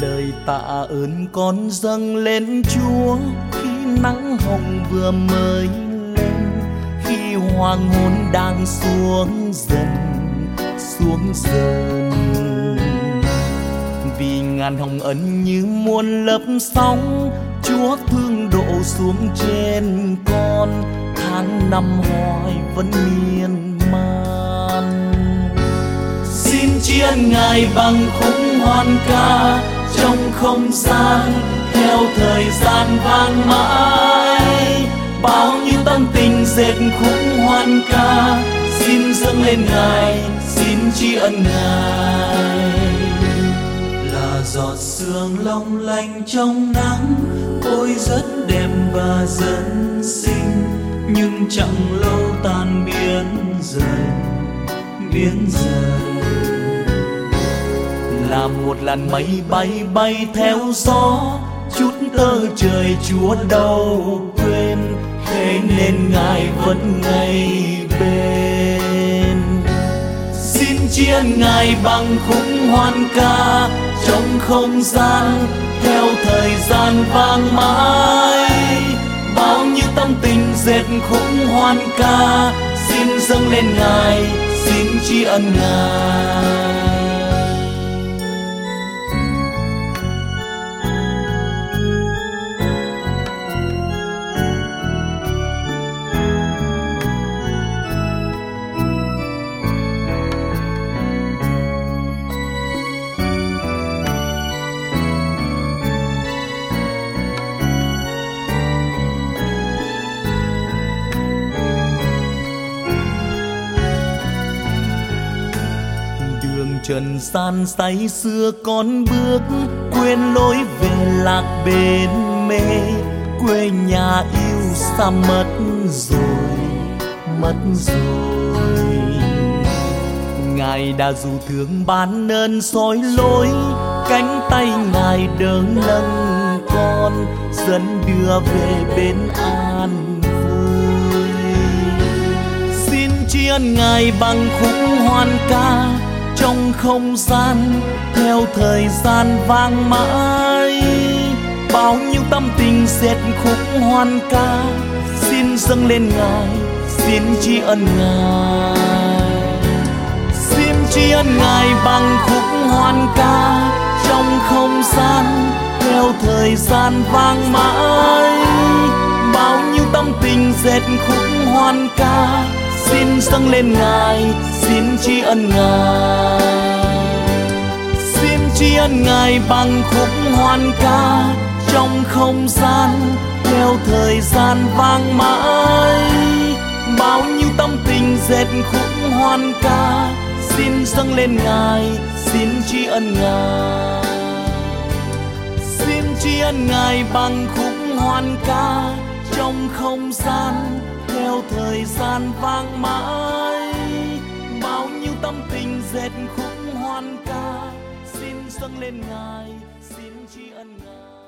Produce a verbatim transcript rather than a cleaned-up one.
Lời tạ ơn con dâng lên Chúa khi nắng hồng vừa mới lên, khi hoàng hôn đang xuống dần xuống dần. Vì ngàn hồng ân như muôn lớp sóng, Chúa thương đổ xuống trên con, tháng năm hoài vẫn miên man. Xin tri ân Ngài bằng khúc hoan ca trong không gian, theo thời gian vang mãi. Bao nhiêu tâm tình dệt khúc hoan ca, xin dâng lên Ngài, xin tri ân Ngài. Là giọt sương long lanh trong nắng, ôi rất đẹp và rất xinh, nhưng chẳng lâu tan biến dần, biến dần. Là một làn mây bay bay theo gió, chút tơ trời Chúa đâu quên, thế nên Ngài vẫn ngay bên. Xin tri ân Ngài bằng khúc hoan ca trong không gian, theo thời gian vang mãi. Bao nhiêu tâm tình dệt khúc hoan ca, xin dâng lên Ngài, xin tri ân Ngài. Trần gian say xưa con bước, quên lối về lạc bên mê. Quê nhà yêu xa mất rồi, mất rồi. Ngài đã dù thương ban ơn soi lối, cánh tay Ngài đỡ nâng con, dẫn đưa về bên an vui. Xin tri ân Ngài bằng khúc hoan ca trong không gian, theo thời gian vang mãi. Bao nhiêu tâm tình dệt khúc hoan ca, xin dâng lên Ngài, xin tri ân Ngài. Xin tri ân Ngài bằng khúc hoan ca trong không gian, theo thời gian vang mãi. Bao nhiêu tâm tình dệt khúc hoan ca, xin dâng lên Ngài, xin tri ân Ngài. Xin tri ân Ngài bằng khúc hoan ca trong không gian, theo thời gian vang mãi. Bao nhiêu tâm tình dệt khúc hoan ca, xin dâng lên Ngài, xin tri ân Ngài. Xin tri ân Ngài bằng khúc hoan ca trong không gian, theo thời gian vang mãi. Bao nhiêu tâm tình dệt khúc hoan ca, xin dâng lên Ngài, xin tri ân Ngài.